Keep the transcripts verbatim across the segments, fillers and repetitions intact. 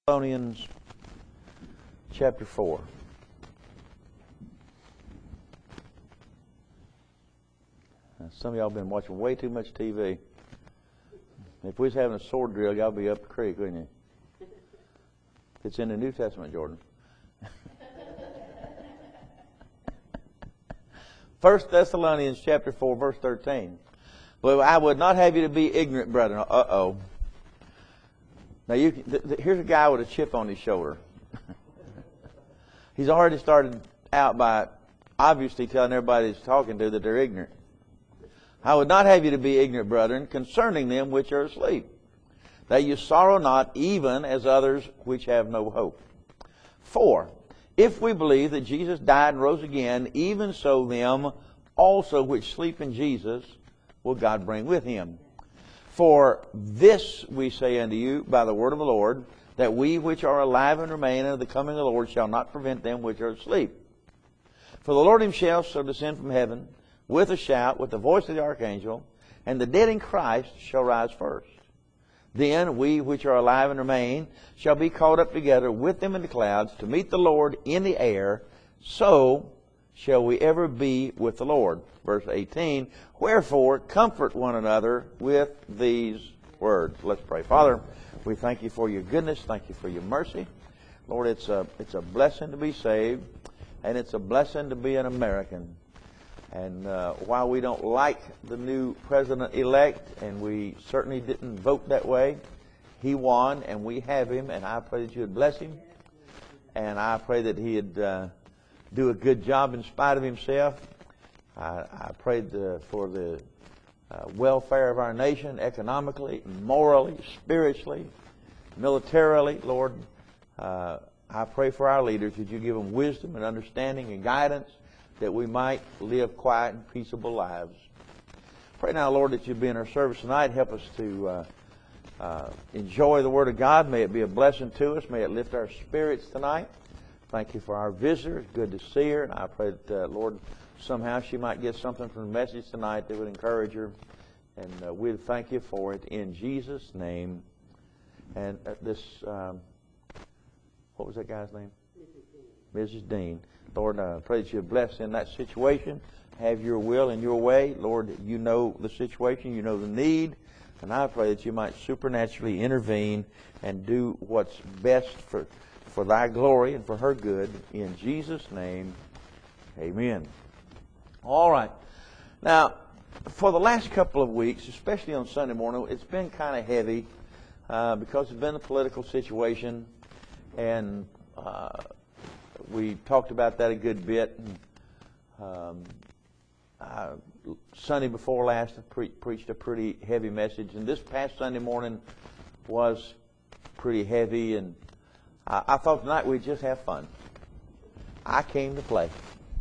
Thessalonians chapter four. Now, some of y'all have been watching way too much T V. If we was having a sword drill, y'all be up the creek, wouldn't you? It's in the New Testament, Jordan. First Thessalonians chapter four, verse thirteen. But I would not have you to be ignorant, brethren. Uh-oh. Now, you, th- th- here's a guy with a chip on his shoulder. He's already started out by obviously telling everybody he's talking to that they're ignorant. I would not have you to be ignorant, brethren, concerning them which are asleep, that you sorrow not, even as others which have no hope. For, if we believe that Jesus died and rose again, even so them also which sleep in Jesus will God bring with him. For this we say unto you by the word of the Lord, that we which are alive and remain unto the coming of the Lord shall not prevent them which are asleep. For the Lord himself shall descend from heaven with a shout, with the voice of the archangel, and the dead in Christ shall rise first. Then we which are alive and remain shall be caught up together with them in the clouds to meet the Lord in the air. So shall we ever be with the Lord. Verse eighteen, wherefore comfort one another with these words. Let's pray. Father, we thank you for your goodness. Thank you for your mercy. Lord, it's a, it's a blessing to be saved, and it's a blessing to be an American. And uh, while we don't like the new president-elect, and we certainly didn't vote that way, he won, and we have him, and I pray that you would bless him. And I pray that he'd uh, do a good job in spite of himself. I, I prayed the, for the uh, welfare of our nation, economically, morally, spiritually, militarily. Lord, uh, I pray for our leaders that you give them wisdom and understanding and guidance, that we might live quiet and peaceable lives. Pray now, Lord, that you be in our service tonight. Help us to uh, uh, enjoy the Word of God. May it be a blessing to us. May it lift our spirits tonight. Thank you for our visitor. It's good to see her. And I pray that, uh, Lord, somehow she might get something from the message tonight that would encourage her. And uh, we'll thank you for it in Jesus' name. And uh, this, um, what was that guy's name? Missus Dean. Lord, I pray that you bless in that situation. Have your will and your way. Lord, you know the situation. You know the need. And I pray that you might supernaturally intervene and do what's best for, for thy glory and for her good. In Jesus' name, amen. All right. Now, for the last couple of weeks, especially on Sunday morning, it's been kind of heavy uh, because it's been a political situation. And uh, we talked about that a good bit. Um, uh, Sunday before last, I pre- preached a pretty heavy message, and this past Sunday morning was pretty heavy. And I, I thought tonight we'd just have fun. I came to play.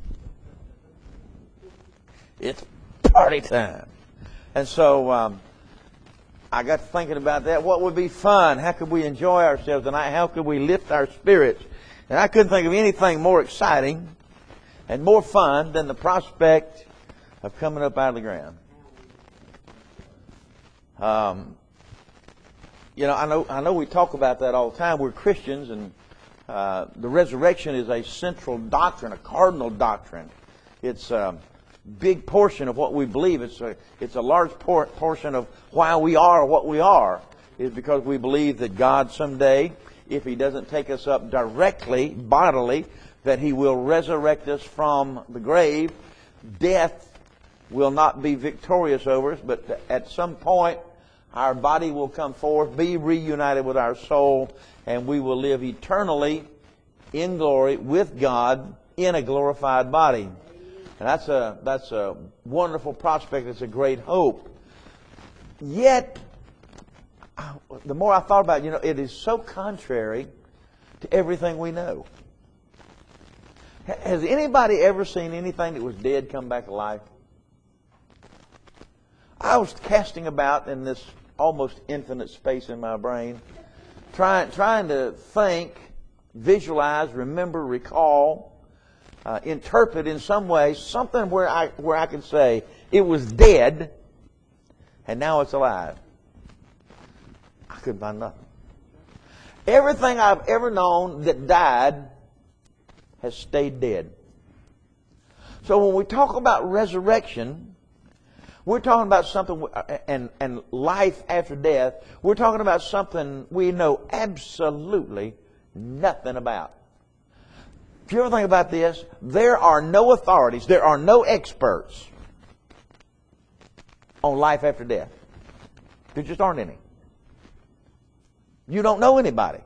It's party time, and so um, I got to thinking about that. What would be fun? How could we enjoy ourselves tonight? How could we lift our spirits? And I couldn't think of anything more exciting and more fun than the prospect of coming up out of the ground. Um, you know, I know, I know we talk about that all the time. We're Christians, and uh, the resurrection is a central doctrine, a cardinal doctrine. It's a big portion of what we believe. It's a, it's a large por- portion of why we are what we are, is because we believe that God someday, if He doesn't take us up directly, bodily, that He will resurrect us from the grave. Death will not be victorious over us, but at some point our body will come forth, be reunited with our soul, and we will live eternally in glory with God in a glorified body. And that's a, that's a wonderful prospect. It's a great hope. Yet, the more I thought about it, you know, it is so contrary to everything we know. Has anybody ever seen anything that was dead come back to life? I was casting about in this almost infinite space in my brain, trying trying to think, visualize, remember, recall, uh, interpret in some way something where I where I could say it was dead and now it's alive. I couldn't find nothing. Everything I've ever known that died has stayed dead. So when we talk about resurrection, we're talking about something, and, and life after death, we're talking about something we know absolutely nothing about. If you ever think about this, there are no authorities, there are no experts on life after death. There just aren't any. You don't know anybody.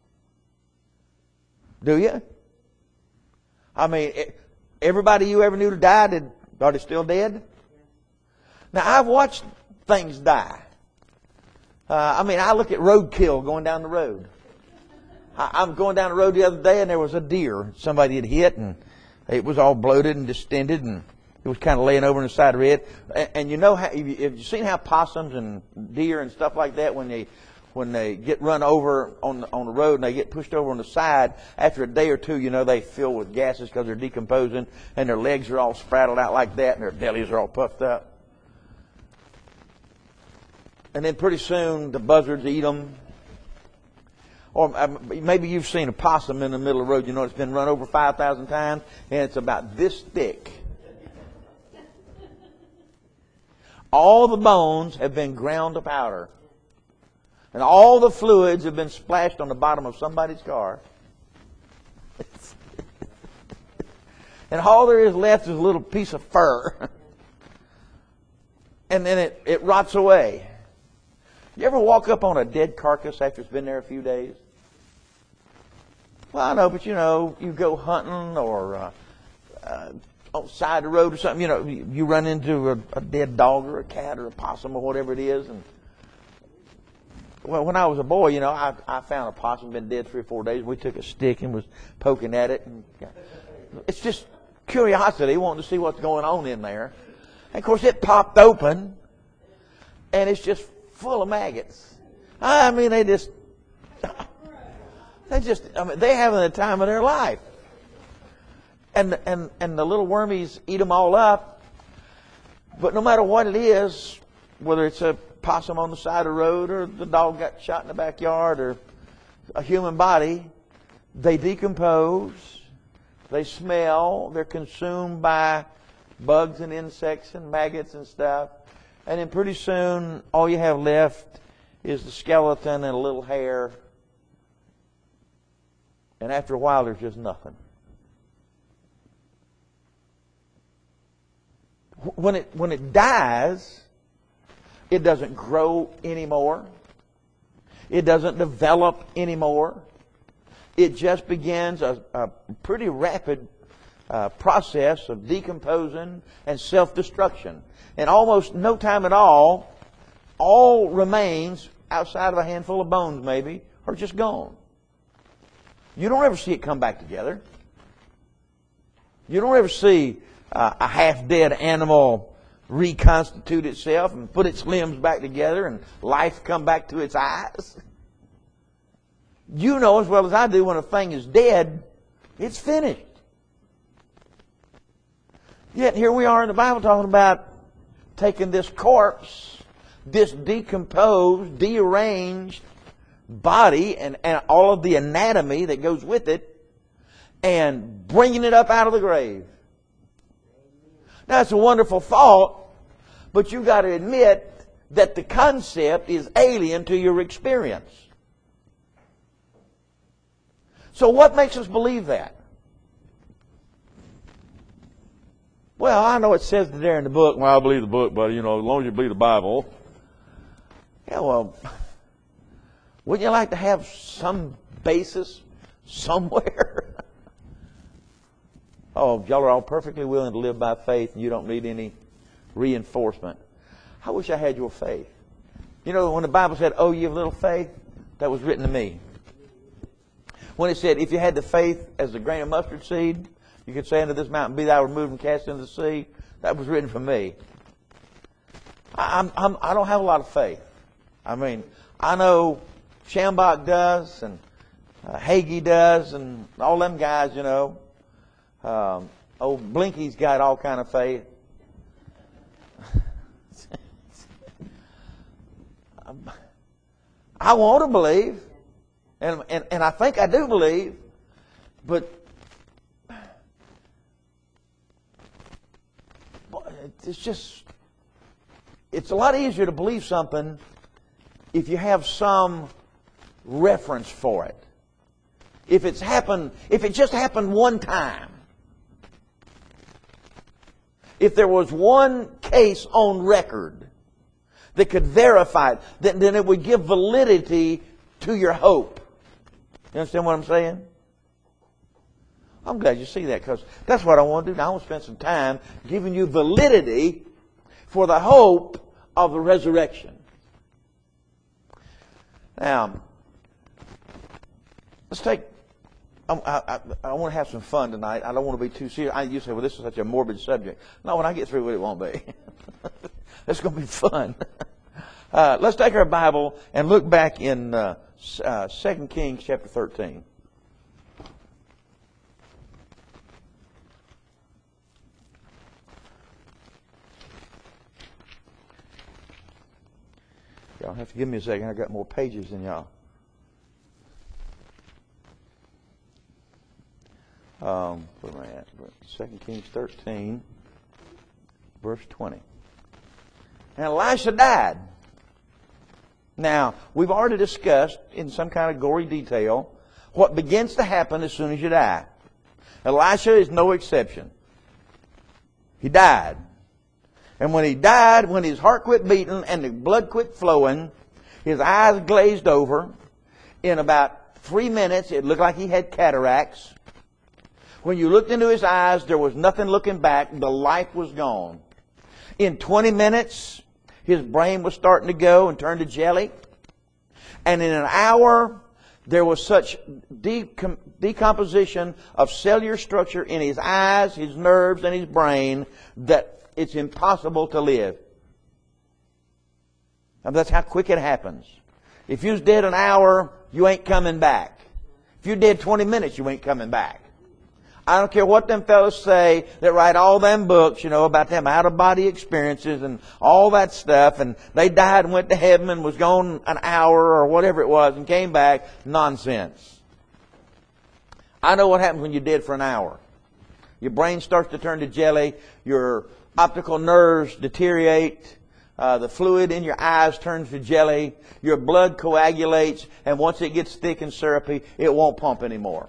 Do you? I mean, everybody you ever knew to die, are they still dead? Now, I've watched things die. Uh, I mean, I look at roadkill going down the road. I, I'm going down the road the other day, and there was a deer somebody had hit, and it was all bloated and distended, and it was kind of laying over on the side of it. And, and you know how, have you, have you seen how possums and deer and stuff like that, when they when they get run over on the, on the road and they get pushed over on the side, after a day or two, you know, they fill with gases because they're decomposing, and their legs are all spraddled out like that, and their bellies are all puffed up. And then pretty soon the buzzards eat them. Or maybe you've seen a possum in the middle of the road. You know, it's been run over five thousand times, and it's about this thick. All the bones have been ground to powder. And all the fluids have been splashed on the bottom of somebody's car. And all there is left is a little piece of fur. And then it, it rots away. You ever walk up on a dead carcass after it's been there a few days? Well, I know, but you know, you go hunting or uh, uh, on the side of the road or something, you know, you, you run into a, a dead dog or a cat or a possum or whatever it is. And well, when I was a boy, you know, I, I found a possum, been dead three or four days. We took a stick and was poking at it. And it's just curiosity, wanting to see what's going on in there. And of course, it popped open, and it's just full of maggots. I mean, they just, they just, I mean, they're having the time of their life. And, and, and the little wormies eat them all up. But no matter what it is, whether it's a possum on the side of the road or the dog got shot in the backyard or a human body, they decompose, they smell, they're consumed by bugs and insects and maggots and stuff. And then pretty soon, all you have left is the skeleton and a little hair. And after a while, there's just nothing. When it, when it dies, it doesn't grow anymore. It doesn't develop anymore. It just begins a, a pretty rapid uh, process of decomposing and self-destruction. And almost no time at all, all remains outside of a handful of bones maybe are just gone. You don't ever see it come back together. You don't ever see uh, a half-dead animal reconstitute itself and put its limbs back together and life come back to its eyes. You know as well as I do, when a thing is dead, it's finished. Yet here we are in the Bible talking about taking this corpse, this decomposed, dearranged body and, and all of the anatomy that goes with it, and bringing it up out of the grave. Now, it's a wonderful thought, but you've got to admit that the concept is alien to your experience. So what makes us believe that? Well, I know it says there in the book. Well, I believe the book, buddy. You know, as long as you believe the Bible. Yeah, well, wouldn't you like to have some basis somewhere? Oh, y'all are all perfectly willing to live by faith, and you don't need any reinforcement. I wish I had your faith. You know, when the Bible said, "Oh, you have little faith," that was written to me. When it said, "If you had the faith as a grain of mustard seed, you could say unto this mountain, be thou removed and cast into the sea," that was written for me. I, I'm, I'm, I don't have a lot of faith. I mean, I know Schambach does, and uh, Hagee does, and all them guys, you know. Um, old Blinky's got all kind of faith. I want to believe. And, and, and I think I do believe, but it's just, it's a lot easier to believe something if you have some reference for it. If it's happened, if it just happened one time. If there was one case on record that could verify it, then, then it would give validity to your hope. You understand what I'm saying? I'm glad you see that, because that's what I want to do. Now I want to spend some time giving you validity for the hope of the resurrection. Now, let's take, I, I, I want to have some fun tonight. I don't want to be too serious. I, you say, well, this is such a morbid subject. No, when I get through with it, it won't be. It's going to be fun. Uh, let's take our Bible and look back in uh, uh, Second Kings chapter thirteen. Y'all have to give me a second. I've got more pages than y'all. Um, where am I at? Second Kings thirteen, verse twenty. And Elisha died. Now, we've already discussed in some kind of gory detail what begins to happen as soon as you die. Elisha is no exception. He died. And when he died, when his heart quit beating and the blood quit flowing, his eyes glazed over. In about three minutes, it looked like he had cataracts. When you looked into his eyes, there was nothing looking back. The life was gone. In twenty minutes, his brain was starting to go and turn to jelly. And in an hour, there was such deep decomposition of cellular structure in his eyes, his nerves, and his brain that it's impossible to live. And that's how quick it happens. If you was dead an hour, you ain't coming back. If you're dead twenty minutes, you ain't coming back. I don't care what them fellas say that write all them books, you know, about them out-of-body experiences and all that stuff, and they died and went to heaven and was gone an hour or whatever it was and came back. Nonsense. I know what happens when you're dead for an hour. Your brain starts to turn to jelly. Your optical nerves deteriorate. Uh, the fluid in your eyes turns to jelly. Your blood coagulates, and once it gets thick and syrupy, it won't pump anymore.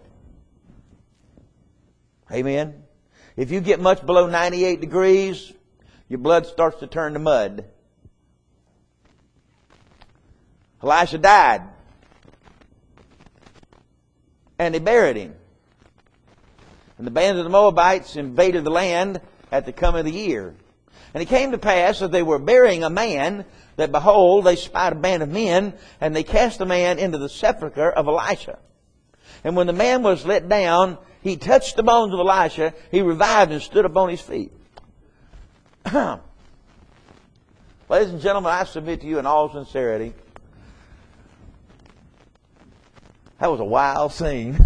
Amen? If you get much below ninety-eight degrees, your blood starts to turn to mud. Elisha died. And they buried him. And the bands of the Moabites invaded the land at the coming of the year. And it came to pass that they were burying a man, that behold, they spied a band of men, and they cast the man into the sepulchre of Elisha. And when the man was let down, he touched the bones of Elisha. He revived and stood upon his feet. Ladies and gentlemen, I submit to you in all sincerity, that was a wild scene.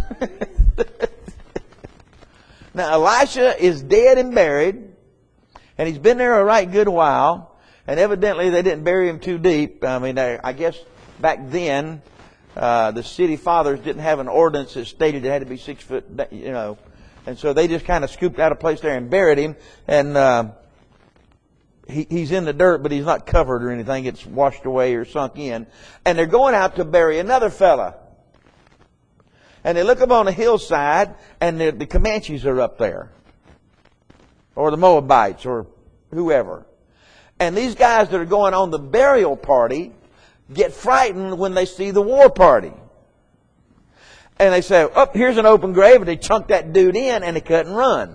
Now, Elisha is dead and buried, and he's been there a right good while, and evidently they didn't bury him too deep. I mean, I guess back then, Uh, the city fathers didn't have an ordinance that stated it had to be six foot, you know. And so they just kind of scooped out a place there and buried him. And uh, he, he's in the dirt, but he's not covered or anything. It's washed away or sunk in. And they're going out to bury another fella. And they look up on a hillside, and the, the Comanches are up there. Or the Moabites, or whoever. And these guys that are going on the burial party get frightened when they see the war party. And they say, oh, here's an open grave, and they chunk that dude in, and they cut and run.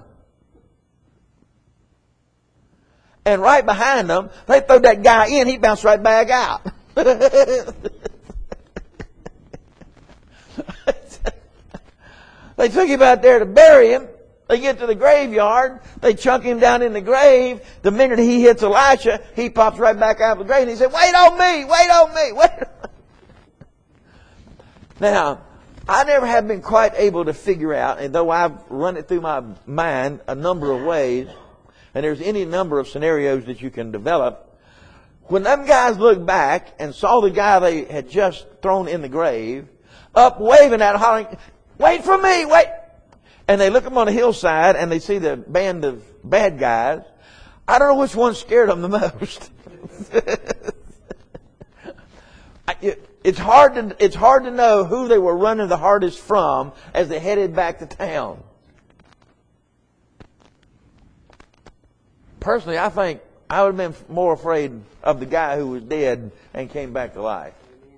And right behind them, they throw that guy in, he bounced right back out. They took him out there to bury him. They get to the graveyard. They chunk him down in the grave. The minute he hits Elisha, he pops right back out of the grave. And he said, wait on me, wait on me, wait on me. Now, I never have been quite able to figure out, and though I've run it through my mind a number of ways, and there's any number of scenarios that you can develop, when them guys looked back and saw the guy they had just thrown in the grave, up waving at, hollering, wait for me, wait. And they look up on the hillside and they see the band of bad guys. I don't know which one scared them the most. It's hard to, it's hard to know who they were running the hardest from as they headed back to town. Personally, I think I would have been more afraid of the guy who was dead and came back to life.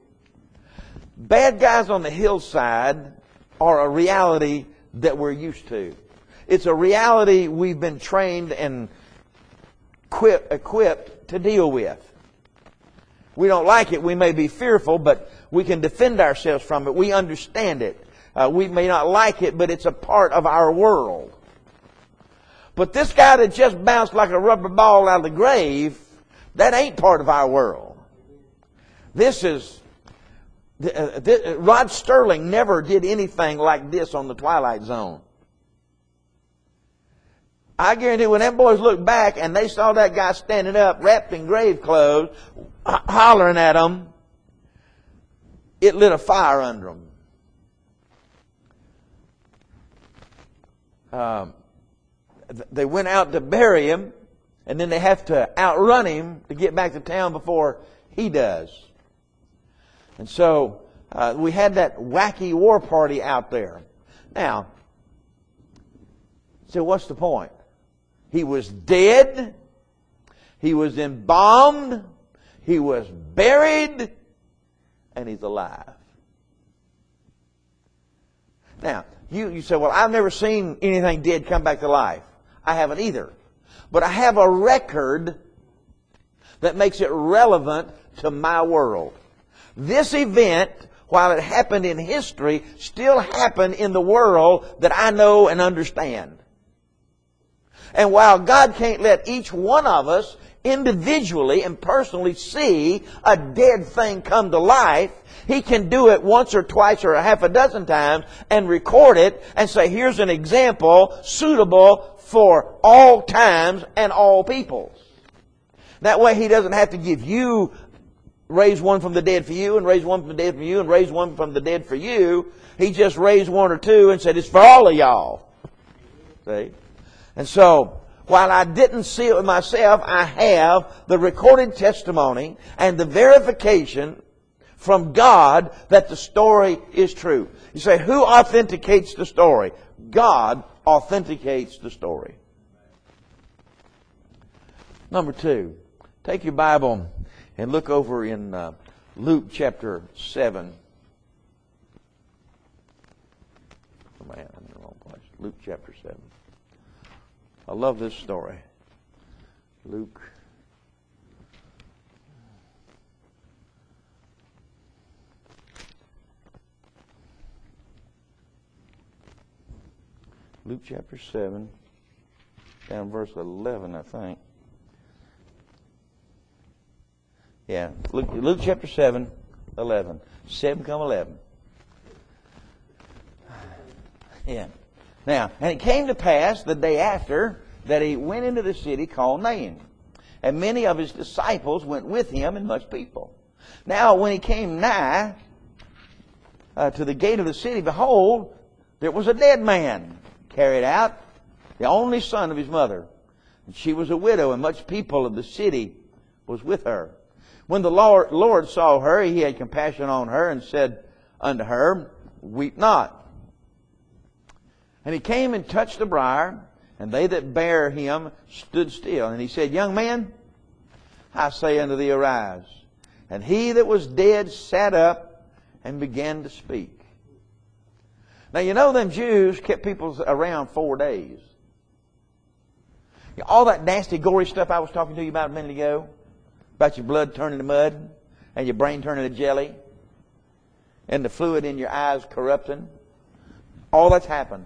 Bad guys on the hillside are a reality that we're used to. It's a reality we've been trained and equip, equipped to deal with. We don't like it. We may be fearful, but we can defend ourselves from it. We understand it. Uh, we may not like it, but it's a part of our world. But this guy that just bounced like a rubber ball out of the grave, that ain't part of our world. This is... Uh, this, Rod Sterling never did anything like this on the Twilight Zone. I guarantee when them boys looked back and they saw that guy standing up, wrapped in grave clothes, h- hollering at them, it lit a fire under them. Um, th- they went out to bury him, and then they have to outrun him to get back to town before he does. And so uh, we had that wacky war party out there. Now, so what's the point? He was dead. He was embalmed. He was buried. And he's alive. Now, you, you say, well, I've never seen anything dead come back to life. I haven't either. But I have a record that makes it relevant to my world. This event, while it happened in history, still happened in the world that I know and understand. And while God can't let each one of us individually and personally see a dead thing come to life, He can do it once or twice or a half a dozen times and record it and say, here's an example suitable for all times and all peoples. That way He doesn't have to give you, raise one from the dead for you and raise one from the dead for you and raise one from the dead for you. He just raised one or two and said, it's for all of y'all. See? And so, while I didn't see it with myself, I have the recorded testimony and the verification from God that the story is true. You say, who authenticates the story? God authenticates the story. Number two, take your Bible and look over in uh, Luke chapter seven. Oh man, I'm in the wrong place. Luke chapter seven. I love this story. Luke. Luke chapter seven, down verse eleven, I think. Yeah, Luke, Luke chapter seven, eleven. seven come eleven. Yeah. Now, and it came to pass the day after that he went into the city called Nain. And many of his disciples went with him, and much people. Now, when he came nigh uh, to the gate of the city, behold, there was a dead man carried out, the only son of his mother. And she was a widow, and much people of the city was with her. When the Lord, Lord saw her, He had compassion on her, and said unto her, weep not. And He came and touched the briar, and they that bare him stood still. And He said, young man, I say unto thee, arise. And he that was dead sat up and began to speak. Now, you know them Jews kept people around four days. All that nasty, gory stuff I was talking to you about a minute ago, about your blood turning to mud, and your brain turning to jelly, and the fluid in your eyes corrupting, all that's happened.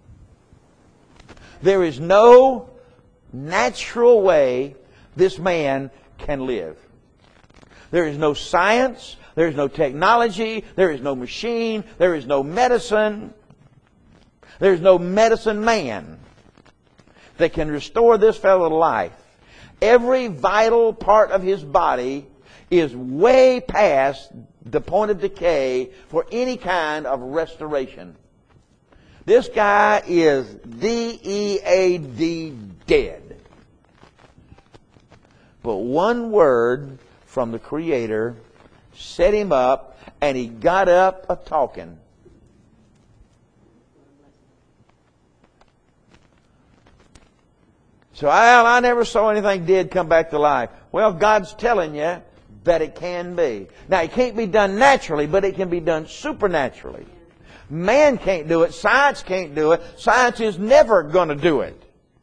There is no natural way this man can live. There is no science. There is no technology. There is no machine. There is no medicine. There is no medicine man that can restore this fellow to life. Every vital part of his body is way past the point of decay for any kind of restoration. This guy is D E A D, dead. But one word from the Creator set him up, and he got up a-talking. So, Al, I never saw anything dead come back to life. Well, God's telling you that it can be. Now, it can't be done naturally, but it can be done supernaturally. Man can't do it. Science can't do it. Science is never going to do it.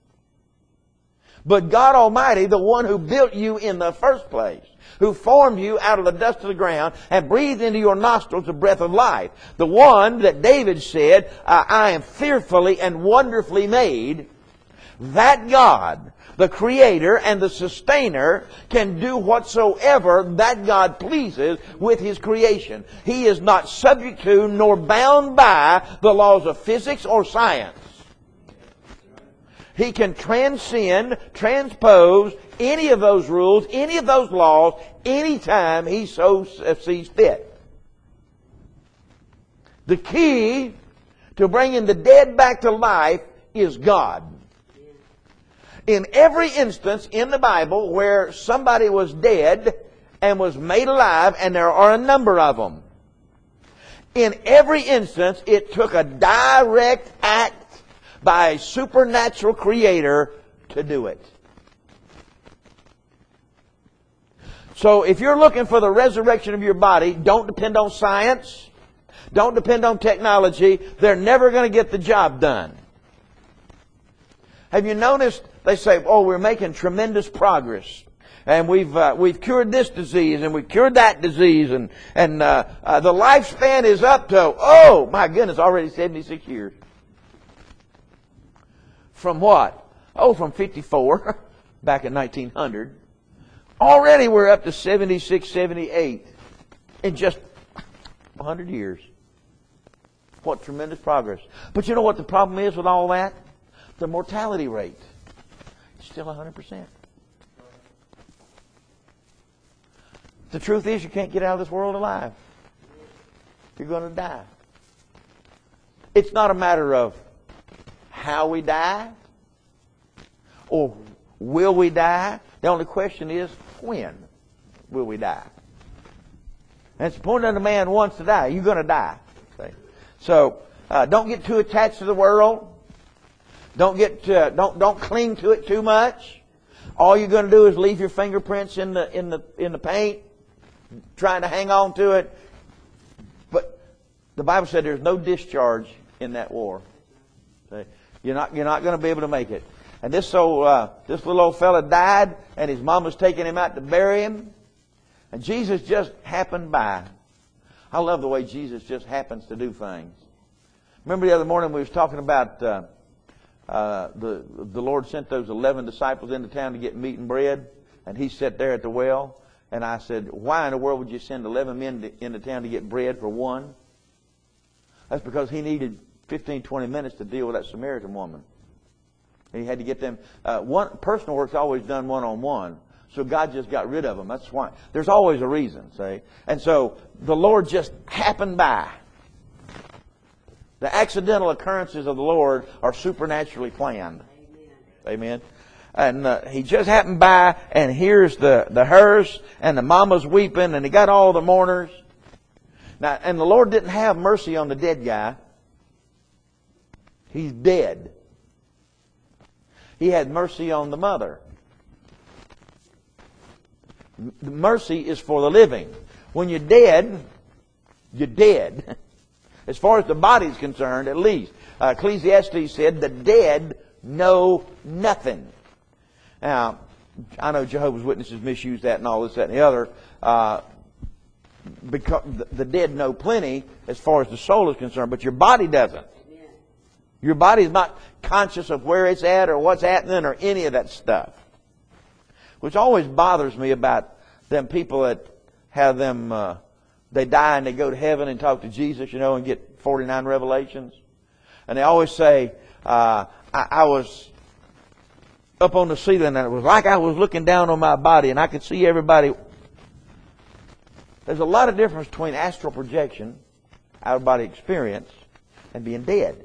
But God Almighty, the one who built you in the first place, who formed you out of the dust of the ground and breathed into your nostrils the breath of life, the one that David said, I am fearfully and wonderfully made, that God, the Creator and the Sustainer, can do whatsoever that God pleases with His creation. He is not subject to nor bound by the laws of physics or science. He can transcend, transpose any of those rules, any of those laws, anytime He so sees fit. The key to bringing the dead back to life is God. In every instance in the Bible where somebody was dead and was made alive, and there are a number of them, in every instance it took a direct act by a supernatural Creator to do it. So if you're looking for the resurrection of your body, don't depend on science. Don't depend on technology. They're never going to get the job done. Have you noticed, they say, oh, we're making tremendous progress. And we've uh, we've cured this disease, and we've cured that disease, and, and uh, uh, the lifespan is up to, oh, my goodness, already seventy-six years. From what? Oh, from fifty-four, back in nineteen hundred. Already we're up to seventy-six, seventy-eight in just one hundred years. What tremendous progress. But you know what the problem is with all that? The mortality rate is still one hundred percent. The truth is, you can't get out of this world alive. You're going to die. It's not a matter of how we die or will we die. The only question is, when will we die? And it's appointed unto man once to die. You're going to die. See? So uh, don't get too attached to the world. Don't get uh, don't don't cling to it too much. All you're going to do is leave your fingerprints in the in the in the paint, trying to hang on to it. But the Bible said there's no discharge in that war. See? You're not you're not going to be able to make it. And this so uh, this little old fella died, and his mom was taking him out to bury him, and Jesus just happened by. I love the way Jesus just happens to do things. Remember the other morning we was talking about. Uh, Uh, the the Lord sent those eleven disciples into town to get meat and bread, and He sat there at the well. And I said, why in the world would you send eleven men to, into town to get bread for one? That's because He needed fifteen, twenty minutes to deal with that Samaritan woman. And He had to get them. Uh, one personal work's always done one on one, so God just got rid of them. That's why. There's always a reason, see. And so the Lord just happened by. The accidental occurrences of the Lord are supernaturally planned. Amen. Amen. And uh, He just happened by, and here's the, the hearse, and the mama's weeping, and He got all the mourners. Now, and the Lord didn't have mercy on the dead guy. He's dead. He had mercy on the mother. Mercy is for the living. When you're dead, you're dead. As far as the body's concerned, at least. Uh, Ecclesiastes said, the dead know nothing. Now, I know Jehovah's Witnesses misuse that and all this, that, and the other. Uh, because the dead know plenty as far as the soul is concerned, but your body doesn't. Your body's not conscious of where it's at or what's happening or any of that stuff. Which always bothers me about them people that have them... Uh, They die and they go to heaven and talk to Jesus, you know, and get forty-nine revelations. And they always say, uh, I, I was up on the ceiling and it was like I was looking down on my body and I could see everybody. There's a lot of difference between astral projection, out-of-body experience, and being dead.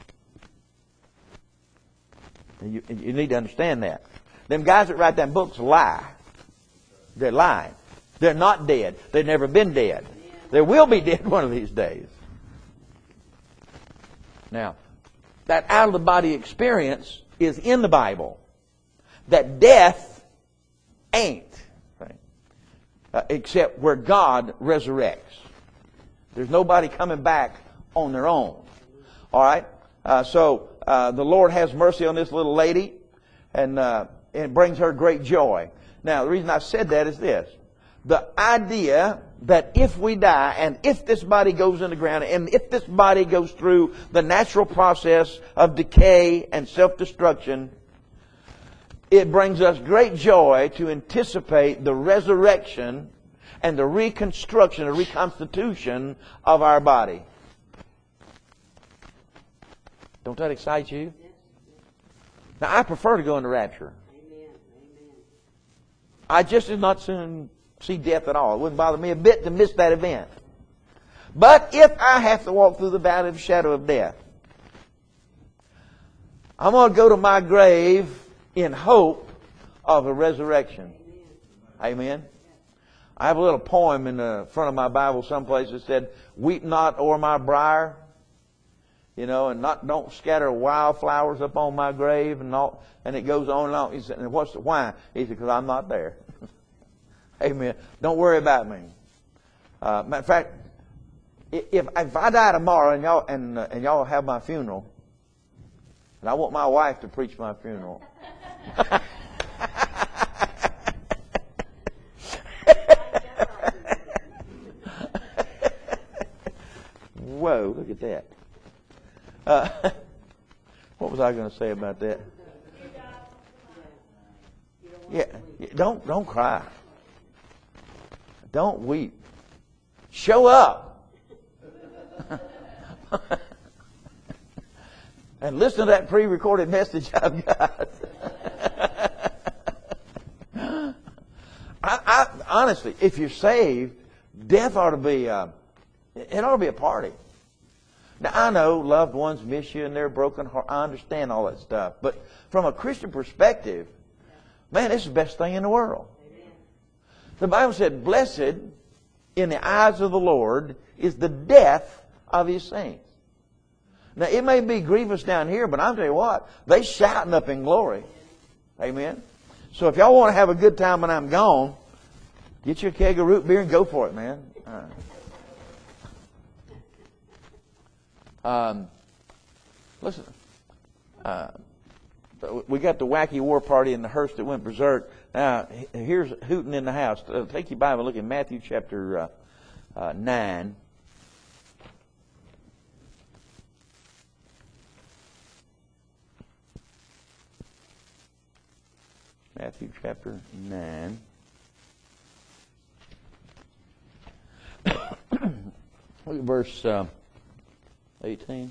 And you, you need to understand that. Them guys that write them books lie. They're lying. They're not dead. They've never been dead. They will be dead one of these days. Now, that out-of-the-body experience is in the Bible. That death ain't. Right? Uh, except where God resurrects. There's nobody coming back on their own. All right? Uh, so, uh, the Lord has mercy on this little lady, and, uh, and it brings her great joy. Now, the reason I said that is this. The idea that if we die, and if this body goes in the ground, and if this body goes through the natural process of decay and self-destruction, it brings us great joy to anticipate the resurrection and the reconstruction, the reconstitution of our body. Don't that excite you? Now, I prefer to go into rapture. I just as not soon see death at all. It wouldn't bother me a bit to miss that event. But if I have to walk through the valley of the shadow of death, I'm going to go to my grave in hope of a resurrection. Amen. I have a little poem in the front of my Bible someplace that said, "Weep not o'er my briar, you know, and not don't scatter wildflowers upon my grave," and all. And it goes on and on. He said, "And what's the why?" He said, "Because I'm not there." Amen. Don't worry about me. Uh, matter of fact, if if I die tomorrow and y'all and uh, and y'all have my funeral, and I want my wife to preach my funeral. Whoa! Look at that. Uh, what was I going to say about that? Yeah, don't don't cry. Don't weep. Show up. And listen to that pre-recorded message I've got. I, I, honestly, if you're saved, death ought to be, uh, it ought to be a party. Now, I know loved ones miss you and they're broken heart. I understand all that stuff. But from a Christian perspective, man, this is the best thing in the world. The Bible said, "Blessed in the eyes of the Lord is the death of His saints." Now, it may be grievous down here, but I'll tell you what, they shouting up in glory. Amen. So if y'all want to have a good time when I'm gone, get your keg of root beer and go for it, man. All right. Um, listen, uh, we got the wacky war party in the hearse that went berserk. Now, here's hooting in the house. Uh, take your Bible and look at Matthew chapter uh, uh, nine. Matthew chapter nine. Look at verse uh, eighteen.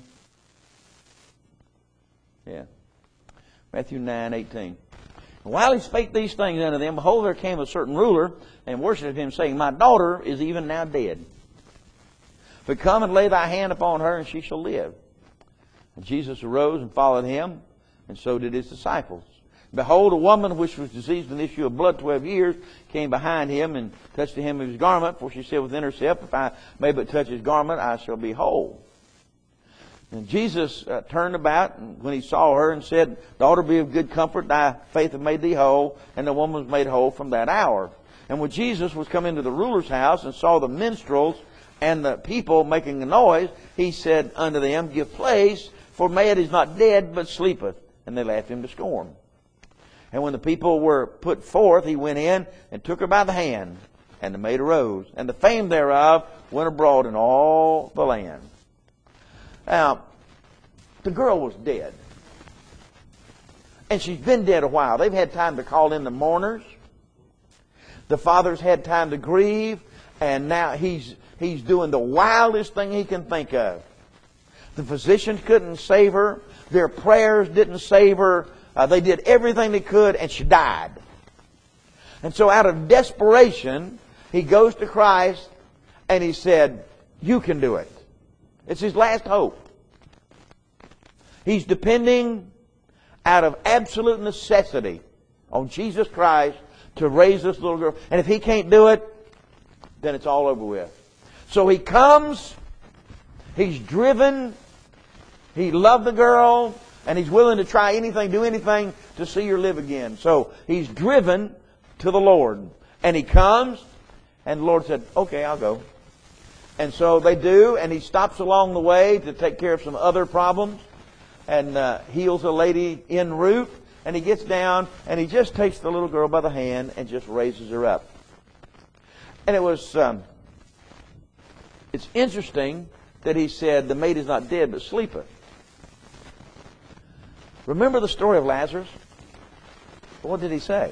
Yeah. Matthew nine, eighteen. "While he spake these things unto them, behold, there came a certain ruler, and worshipped him, saying, My daughter is even now dead. But come and lay thy hand upon her, and she shall live. And Jesus arose and followed him, and so did his disciples. Behold, a woman which was diseased with an issue of blood twelve years came behind him, and touched the hem of his garment, for she said within herself, If I may but touch his garment, I shall be whole. And Jesus uh, turned about and when he saw her and said, Daughter, be of good comfort, thy faith hath made thee whole. And the woman was made whole from that hour. And when Jesus was come into the ruler's house and saw the minstrels and the people making a noise, he said unto them, Give place, for man is not dead, but sleepeth. And they laughed him to scorn. And when the people were put forth, he went in and took her by the hand. And the maid arose. And the fame thereof went abroad in all the land. Now, the girl was dead. And she's been dead a while. They've had time to call in the mourners. The father's had time to grieve. And now he's he's doing the wildest thing he can think of. The physicians couldn't save her. Their prayers didn't save her. Uh, they did everything they could, and she died. And so out of desperation, he goes to Christ And he said, you can do it. It's his last hope. He's depending out of absolute necessity on Jesus Christ to raise this little girl. And if he can't do it, then it's all over with. So he comes, he's driven, he loved the girl, and he's willing to try anything, do anything to see her live again. So he's driven to the Lord. And he comes, and the Lord said, okay, I'll go. And so they do, and he stops along the way to take care of some other problems, and uh, heals a lady en route. And he gets down, and he just takes the little girl by the hand and just raises her up. And it was, um, it's interesting that he said, the maid is not dead, but sleepeth. Remember the story of Lazarus? What did he say?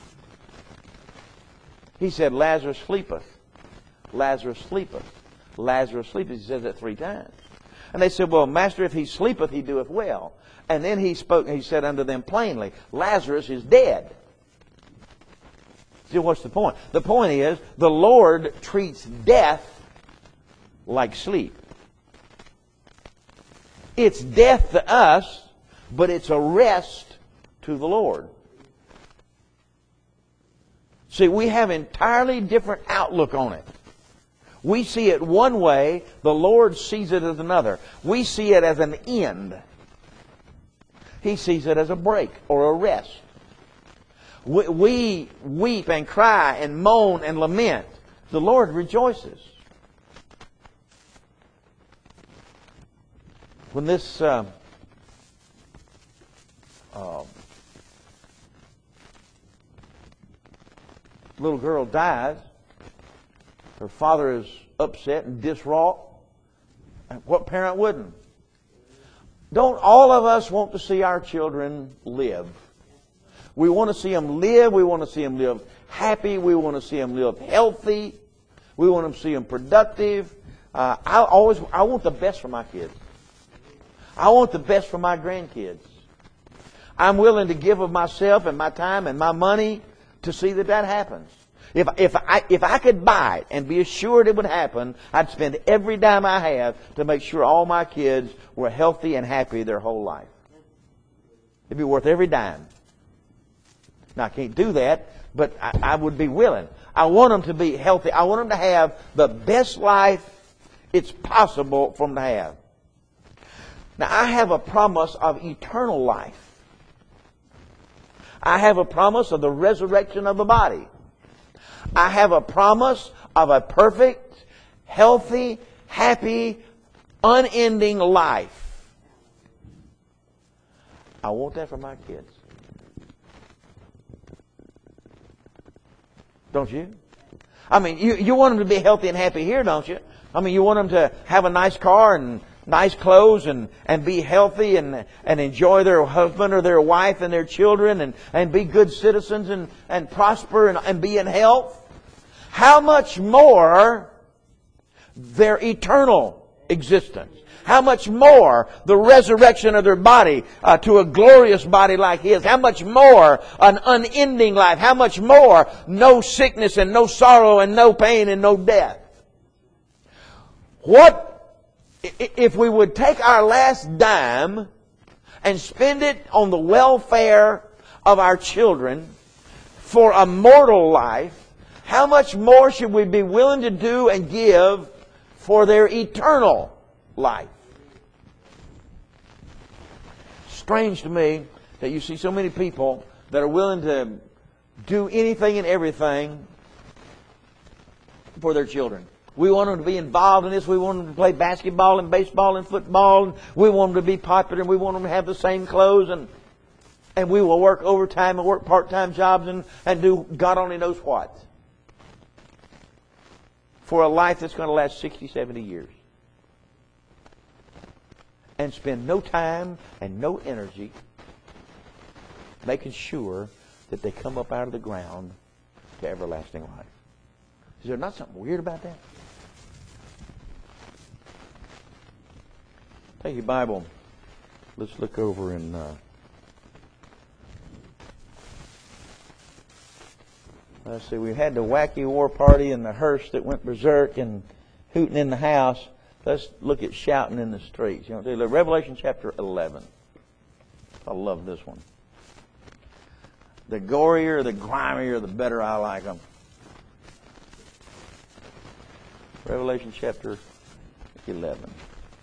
He said, Lazarus sleepeth. Lazarus sleepeth. Lazarus sleepeth. He says that three times. And they said, well, Master, if he sleepeth, he doeth well. And then he spoke, he said unto them plainly, Lazarus is dead. See, what's the point? The point is, the Lord treats death like sleep. It's death to us, but it's a rest to the Lord. See, we have entirely different outlook on it. We see it one way, the Lord sees it as another. We see it as an end. He sees it as a break or a rest. We, we weep and cry and moan and lament. The Lord rejoices. When this uh, uh, little girl dies, her father is upset and distraught. What parent wouldn't? Don't all of us want to see our children live? We want to see them live. We want to see them live happy. We want to see them live healthy. We want to see them productive. Uh, I always, I want the best for my kids. I want the best for my grandkids. I'm willing to give of myself and my time and my money to see that that happens. If, if, I, if I could buy it and be assured it would happen, I'd spend every dime I have to make sure all my kids were healthy and happy their whole life. It'd be worth every dime. Now, I can't do that, but I, I would be willing. I want them to be healthy. I want them to have the best life it's possible for them to have. Now, I have a promise of eternal life. I have a promise of the resurrection of the body. I have a promise of a perfect, healthy, happy, unending life. I want that for my kids. Don't you? I mean, you, you want them to be healthy and happy here, don't you? I mean, you want them to have a nice car and nice clothes and, and be healthy and, and enjoy their husband or their wife and their children and, and be good citizens and, and prosper and, and be in health. How much more their eternal existence? How much more the resurrection of their body uh, to a glorious body like His? How much more an unending life? How much more no sickness and no sorrow and no pain and no death? What if we would take our last dime and spend it on the welfare of our children for a mortal life? How much more should we be willing to do and give for their eternal life? Strange to me that you see so many people that are willing to do anything and everything for their children. We want them to be involved in this. We want them to play basketball and baseball and football. And we want them to be popular. And we want them to have the same clothes. And and we will work overtime and work part-time jobs and, and do God only knows what. For a life that's going to last sixty, seventy years. And spend no time and no energy making sure that they come up out of the ground to everlasting life. Is there not something weird about that? Take your Bible. Let's look over in... Uh, let's see, we had the wacky war party and the hearse that went berserk, and hooting in the house, let's look at shouting in the streets. You know, Revelation chapter eleven. I love this one. The gorier, the grimier, the better I like them. Revelation chapter eleven.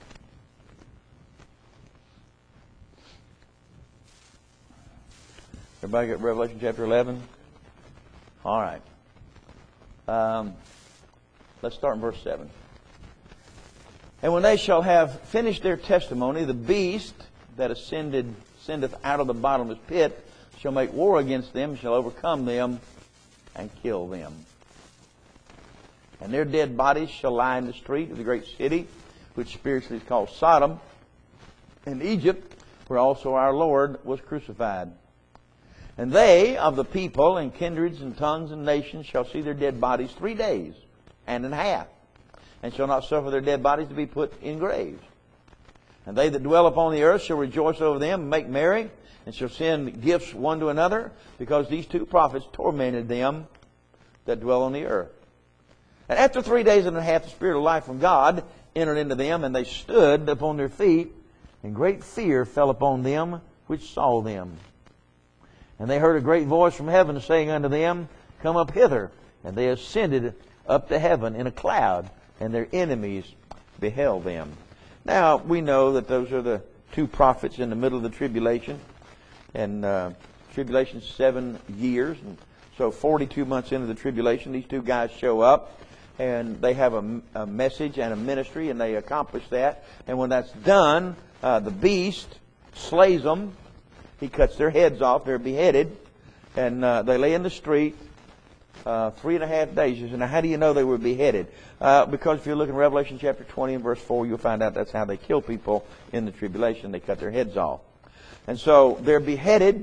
Everybody get Revelation chapter eleven? All right. Um, let's start in verse seven. And when they shall have finished their testimony, the beast that ascended, ascendeth out of the bottomless pit shall make war against them, shall overcome them, and kill them. And their dead bodies shall lie in the street of the great city, which spiritually is called Sodom, and Egypt, where also our Lord was crucified. And they of the people and kindreds and tongues and nations shall see their dead bodies three days and in half, and shall not suffer their dead bodies to be put in graves. And they that dwell upon the earth shall rejoice over them and make merry, and shall send gifts one to another, because these two prophets tormented them that dwell on the earth. And after three days and a half, the Spirit of life from God entered into them, and they stood upon their feet, and great fear fell upon them which saw them. And they heard a great voice from heaven saying unto them, Come up hither. And they ascended up to heaven in a cloud, and their enemies beheld them. Now, we know that those are the two prophets in the middle of the tribulation. And uh, tribulation's seven years. And so forty-two months into the tribulation, these two guys show up. And they have a, a message and a ministry, and they accomplish that. And when that's done, uh, the beast slays them. He cuts their heads off. They're beheaded. And uh, they lay in the street uh, three and a half days. You say, now, how do you know they were beheaded? Uh, because if you look in Revelation chapter twenty and verse four, you'll find out that's how they kill people in the tribulation. They cut their heads off. And so they're beheaded.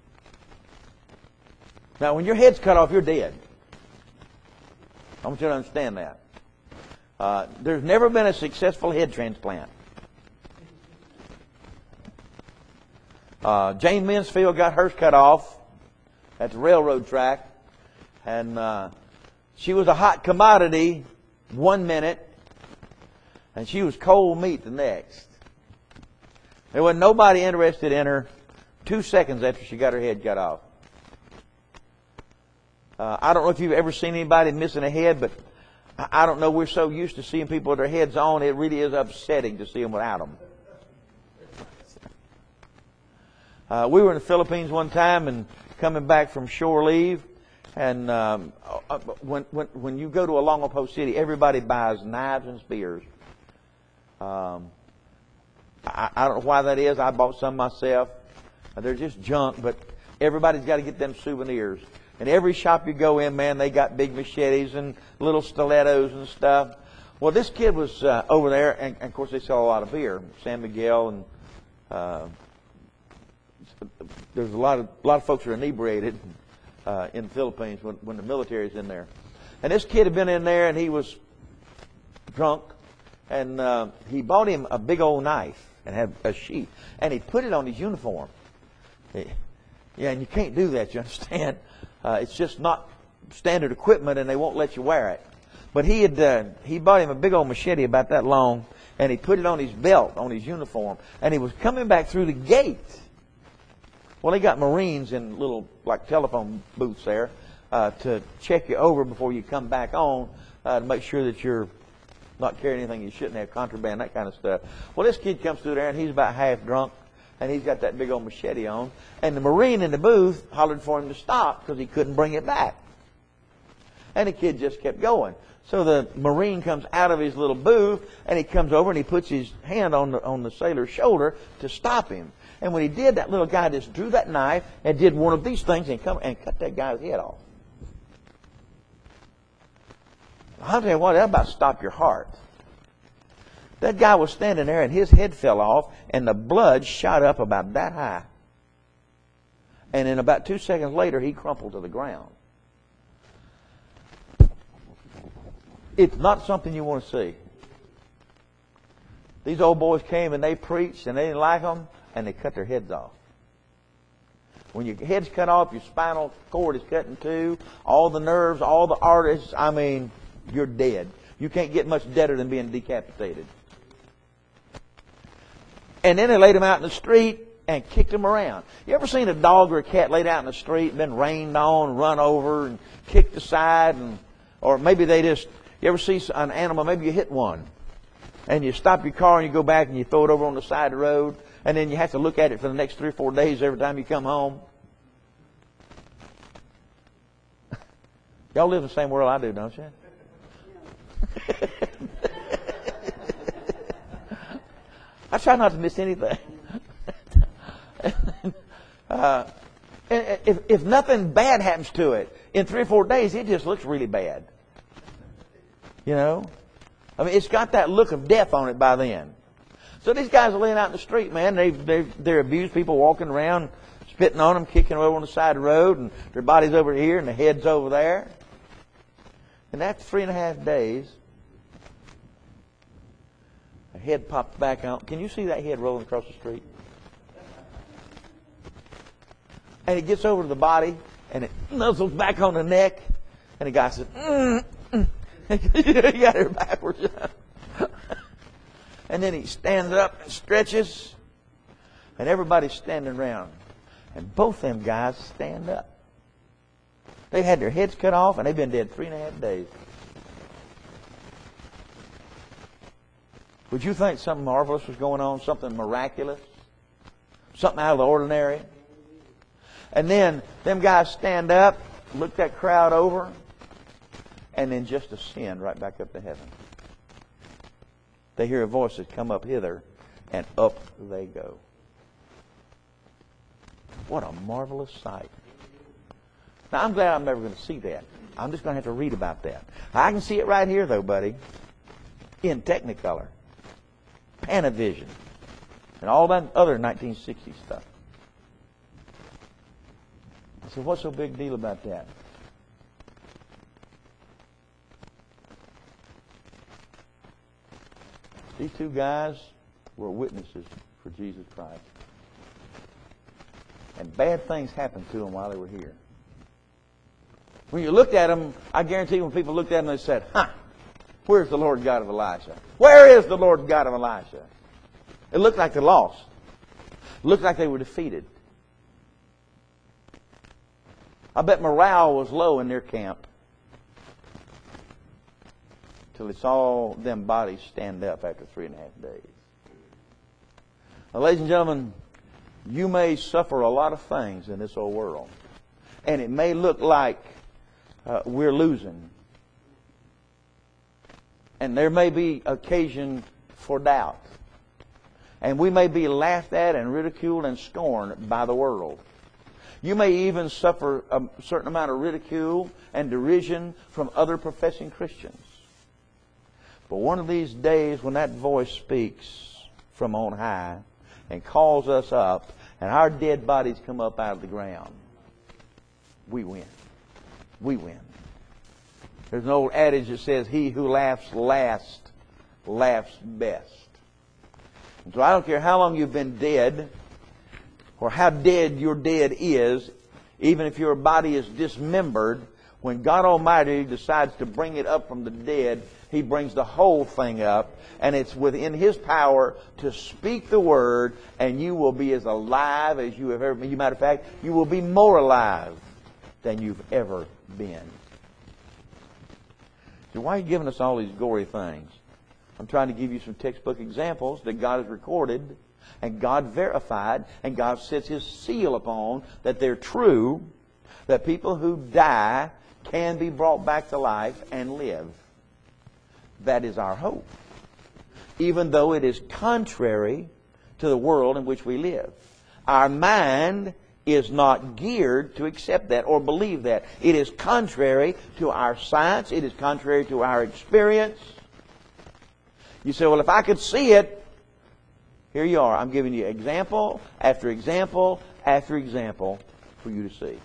Now, when your head's cut off, you're dead. I want you to understand that. Uh, there's never been a successful head transplant. Uh, Jane Mansfield got hers cut off at the railroad track, and uh, she was a hot commodity one minute, and she was cold meat the next. There wasn't nobody interested in her two seconds after she got her head cut off. Uh, I don't know if you've ever seen anybody missing a head, but I don't know, we're so used to seeing people with their heads on, it really is upsetting to see them without them. Uh, we were in the Philippines one time and coming back from shore leave, and um, when, when when you go to Olongapo Post City, everybody buys knives and spears. Um, I, I don't know why that is. I bought some myself. They're just junk, but everybody's got to get them souvenirs. And every shop you go in, man, they got big machetes and little stilettos and stuff. Well, this kid was uh, over there, and, and of course they sell a lot of beer, San Miguel, and uh, there's a lot of a lot of folks are inebriated uh, in the Philippines when, when the military's in there. And this kid had been in there, and he was drunk, and uh, he bought him a big old knife and had a sheath, and he put it on his uniform. Yeah, and you can't do that, you understand? Uh, it's just not standard equipment, and they won't let you wear it. But he had uh, he bought him a big old machete about that long, and he put it on his belt, on his uniform, and he was coming back through the gate. Well, they got Marines in little like telephone booths there uh, to check you over before you come back on uh, to make sure that you're not carrying anything you shouldn't have, contraband, that kind of stuff. Well, this kid comes through there, and he's about half drunk. And he's got that big old machete on. And the Marine in the booth hollered for him to stop because he couldn't bring it back. And the kid just kept going. So the Marine comes out of his little booth, and he comes over and he puts his hand on the, on the sailor's shoulder to stop him. And when he did, that little guy just drew that knife and did one of these things and come and cut that guy's head off. I'll tell you what, that about stopped your heart. That guy was standing there, and his head fell off, and the blood shot up about that high. And in about two seconds later, he crumpled to the ground. It's not something you want to see. These old boys came, and they preached, and they didn't like them, and they cut their heads off. When your head's cut off, your spinal cord is cut in two, all the nerves, all the arteries, I mean, you're dead. You can't get much deader than being decapitated. And then they laid him out in the street and kicked him around. You ever seen a dog or a cat laid out in the street, been rained on, run over, and kicked aside? And, or maybe they just, you ever see an animal, maybe you hit one, and you stop your car and you go back and you throw it over on the side of the road, and then you have to look at it for the next three or four days every time you come home? Y'all live in the same world I do, don't you? I try not to miss anything. uh, if, if nothing bad happens to it, in three or four days, it just looks really bad. You know? I mean, it's got that look of death on it by then. So these guys are laying out in the street, man. They, they, they're abused people walking around, spitting on them, kicking them over on the side of the road, and their body's over here and the head's over there. And after three and a half days, a head pops back out. Can you see that head rolling across the street? And it gets over to the body, and it nuzzles back on the neck. And the guy says, mm, mm. He got her backwards. And then he stands up and stretches, and everybody's standing around. And both them guys stand up. They've had their heads cut off, and they've been dead three and a half days. Would you think something marvelous was going on, something miraculous, something out of the ordinary? And then them guys stand up, look that crowd over, and then just ascend right back up to heaven. They hear a voice that come up hither, and up they go. What a marvelous sight. Now, I'm glad I'm never going to see that. I'm just going to have to read about that. I can see it right here, though, buddy, in Technicolor, Panavision, and all that other nineteen sixties stuff. I said, what's so big deal about that? These two guys were witnesses for Jesus Christ. And bad things happened to them while they were here. When you looked at them, I guarantee when people looked at them, they said, huh, where's the Lord God of Elisha? Where is the Lord God of Elisha? It looked like they lost. It looked like they were defeated. I bet morale was low in their camp till they saw them bodies stand up after three and a half days. Now, ladies and gentlemen, you may suffer a lot of things in this old world. And it may look like uh, we're losing. And there may be occasion for doubt. And we may be laughed at and ridiculed and scorned by the world. You may even suffer a certain amount of ridicule and derision from other professing Christians. But one of these days when that voice speaks from on high and calls us up and our dead bodies come up out of the ground, we win. We win. There's an old adage that says, he who laughs last laughs best. And so I don't care how long you've been dead or how dead your dead is, even if your body is dismembered, when God Almighty decides to bring it up from the dead, He brings the whole thing up, and it's within His power to speak the word, and you will be as alive as you have ever been. As a matter of fact, you will be more alive than you've ever been. So why are you giving us all these gory things? I'm trying to give you some textbook examples that God has recorded, and God verified, and God sets His seal upon that they're true, that people who die can be brought back to life and live. That is our hope, even though it is contrary to the world in which we live. Our mind is not geared to accept that or believe that. It is contrary to our science. It is contrary to our experience. You say, well, if I could see it, here you are. I'm giving you example after example after example for you to see.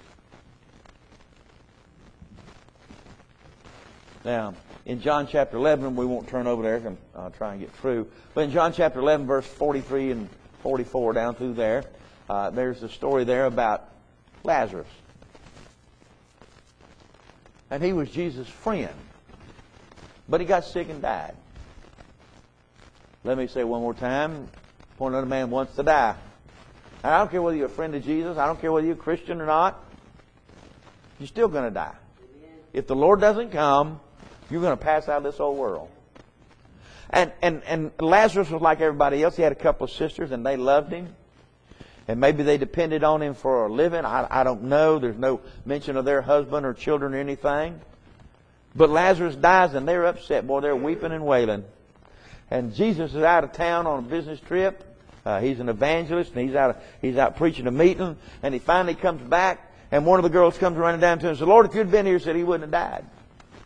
Now, in John chapter eleven, we won't turn over there. I'll try and get through. But in John chapter eleven, verse forty-three and forty-four, down through there, uh, there's a story there about Lazarus. And he was Jesus' friend. But he got sick and died. Let me say one more time. For another man wants to die. And I don't care whether you're a friend of Jesus. I don't care whether you're a Christian or not. You're still going to die. If the Lord doesn't come, you're going to pass out of this old world. And, and, and Lazarus was like everybody else. He had a couple of sisters and they loved him. And maybe they depended on him for a living. I, I don't know. There's no mention of their husband or children or anything. But Lazarus dies and they're upset. Boy, they're weeping and wailing. And Jesus is out of town on a business trip. Uh, he's an evangelist and he's out, he's out preaching a meeting. And he finally comes back and one of the girls comes running down to him and says, Lord, if you'd been here, said he wouldn't have died.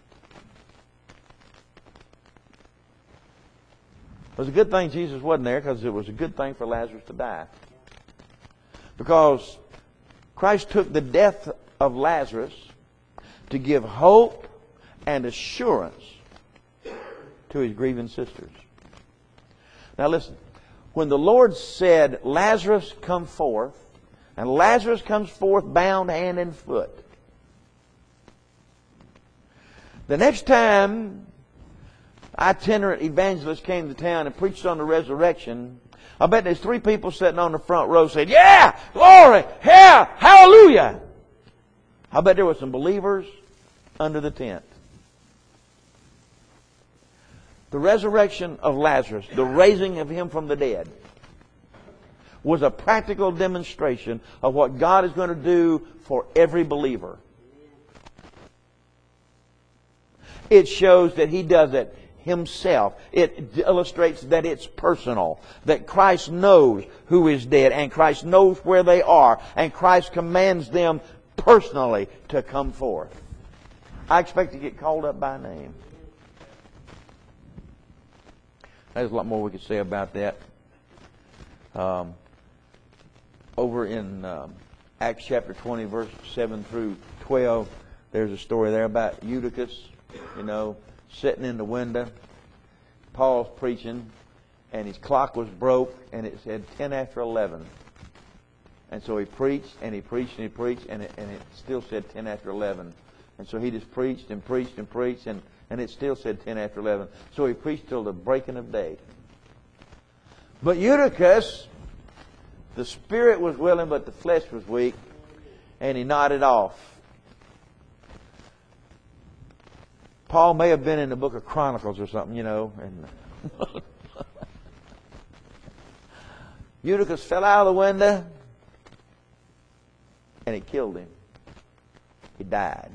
It was a good thing Jesus wasn't there, because it was a good thing for Lazarus to die. Because Christ took the death of Lazarus to give hope and assurance to his grieving sisters. Now listen, when the Lord said, Lazarus, come forth, and Lazarus comes forth bound hand and foot, the next time itinerant evangelist came to town and preached on the resurrection, I bet there's three people sitting on the front row saying, yeah, glory, yeah, hallelujah. I bet there were some believers under the tent. The resurrection of Lazarus, the raising of him from the dead, was a practical demonstration of what God is going to do for every believer. It shows that He does it Himself. It illustrates that it's personal. That Christ knows who is dead and Christ knows where they are. And Christ commands them personally to come forth. I expect to get called up by name. There's a lot more we could say about that. Um, over in um, Acts chapter twenty, verse seven through twelve, there's a story there about Eutychus, you know, sitting in the window. Paul's preaching, and his clock was broke, and it said ten after eleven. And so he preached, and he preached, and he preached, and it, and it still said ten after eleven. And so he just preached and preached and preached, and, and it still said ten after eleven. So he preached till the breaking of day. But Eutychus, the spirit was willing, but the flesh was weak, and he nodded off. Paul may have been in the book of Chronicles or something, you know. And Eutychus fell out of the window, and he killed him. He died.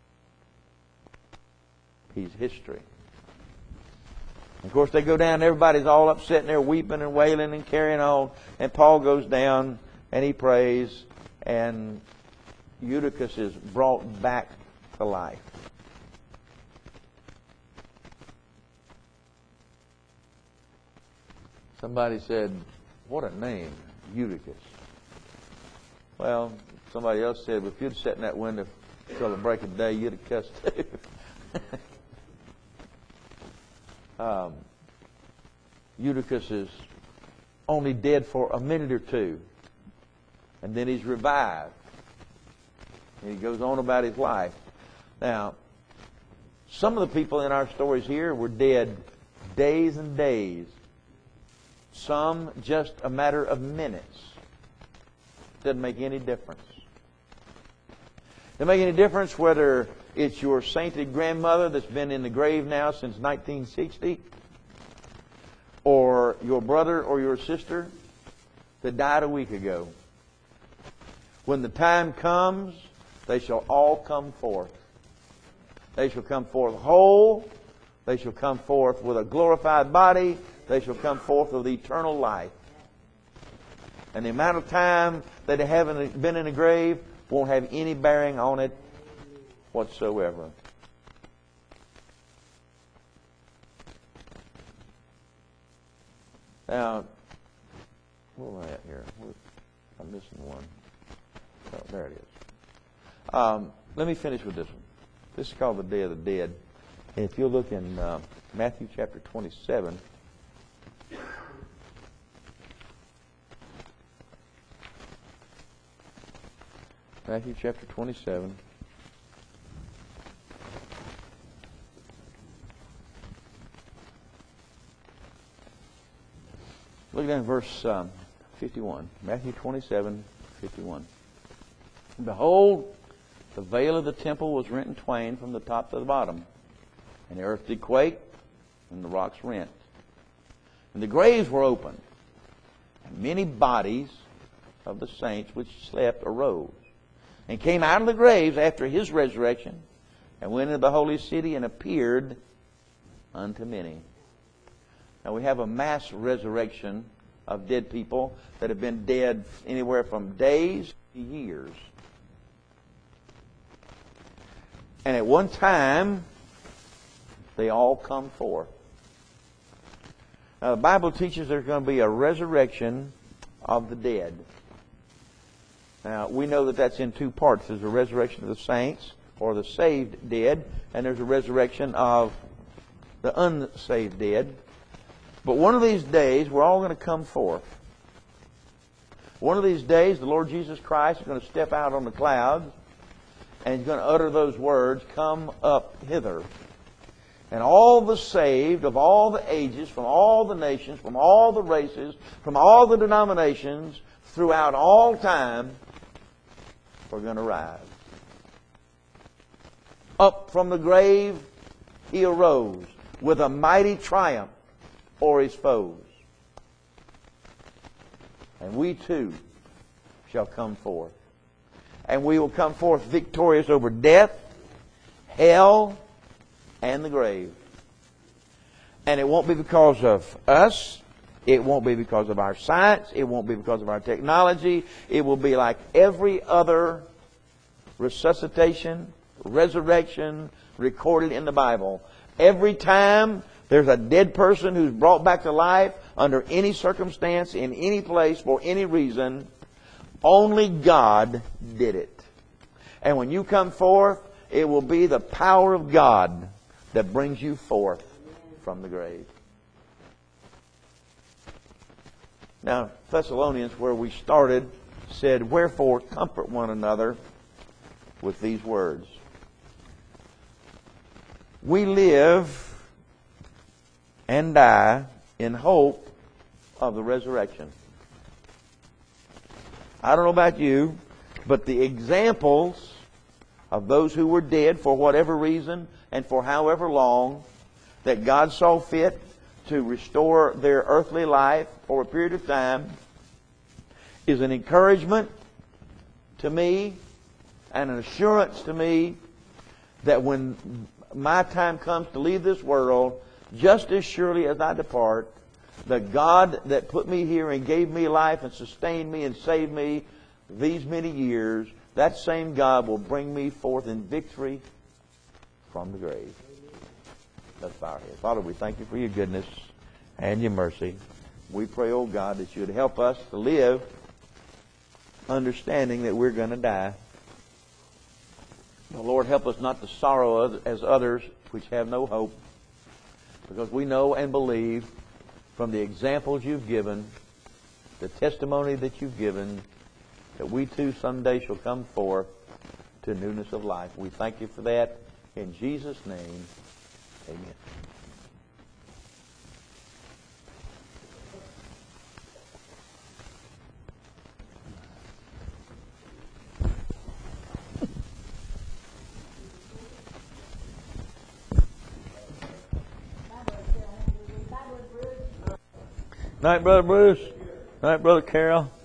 He's history. Of course, they go down, everybody's all upset, and they're weeping and wailing and carrying on. And Paul goes down, and he prays, and Eutychus is brought back to life. Somebody said, what a name, Eutychus. Well, somebody else said, well, if you'd sat in that window till the break of day, you'd have cussed too. um, Eutychus is only dead for a minute or two, and then he's revived. And he goes on about his life. Now, some of the people in our stories here were dead days and days. Some just a matter of minutes. Doesn't make any difference. Doesn't make any difference whether it's your sainted grandmother that's been in the grave now since nineteen sixty, or your brother or your sister that died a week ago. When the time comes, they shall all come forth. They shall come forth whole. They shall come forth with a glorified body. They shall come forth with eternal life. And the amount of time that they haven't been in the grave won't have any bearing on it whatsoever. Now, where am I at here? I'm missing one. Oh, there it is. Um, let me finish with this one. This is called the Day of the Dead. And if you'll look in uh, Matthew chapter twenty-seven, Matthew chapter twenty-seven. in verse um, fifty-one. Matthew twenty-seven, fifty-one. Behold, the veil of the temple was rent in twain from the top to the bottom. And the earth did quake, and the rocks rent. And the graves were opened. And many bodies of the saints which slept arose, and came out of the graves after his resurrection, and went into the holy city, and appeared unto many. Now we have a mass resurrection of dead people that have been dead anywhere from days to years. And at one time, they all come forth. Now the Bible teaches there's going to be a resurrection of the dead. Now we know that that's in two parts. There's a resurrection of the saints, or the saved dead, and there's a resurrection of the unsaved dead. But one of these days, we're all going to come forth. One of these days, the Lord Jesus Christ is going to step out on the clouds, and He's going to utter those words, "Come up hither." And all the saved of all the ages, from all the nations, from all the races, from all the denominations, throughout all time, are going to rise. Up from the grave He arose with a mighty triumph o'er His foes. And we too shall come forth. And we will come forth victorious over death, hell, and the grave. And it won't be because of us. It won't be because of our science. It won't be because of our technology. It will be like every other resuscitation, resurrection recorded in the Bible. Every time there's a dead person who's brought back to life under any circumstance, in any place, for any reason, only God did it. And when you come forth, it will be the power of God that brings you forth from the grave. Now, Thessalonians, where we started, said, "Wherefore comfort one another with these words." We live and die in hope of the resurrection. I don't know about you, but the examples of those who were dead for whatever reason and for however long that God saw fit to restore their earthly life for a period of time is an encouragement to me and an assurance to me that when my time comes to leave this world, just as surely as I depart, the God that put me here and gave me life and sustained me and saved me these many years, that same God will bring me forth in victory from the grave. Let's bow our heads. Father, we thank You for Your goodness and Your mercy. We pray, oh God, that You would help us to live understanding that we're going to die. The Lord, help us not to sorrow as others which have no hope, because we know and believe from the examples You've given, the testimony that You've given, that we too someday shall come forth to newness of life. We thank You for that. In Jesus' name, amen. Night, Brother Bruce. Night, Brother Carol.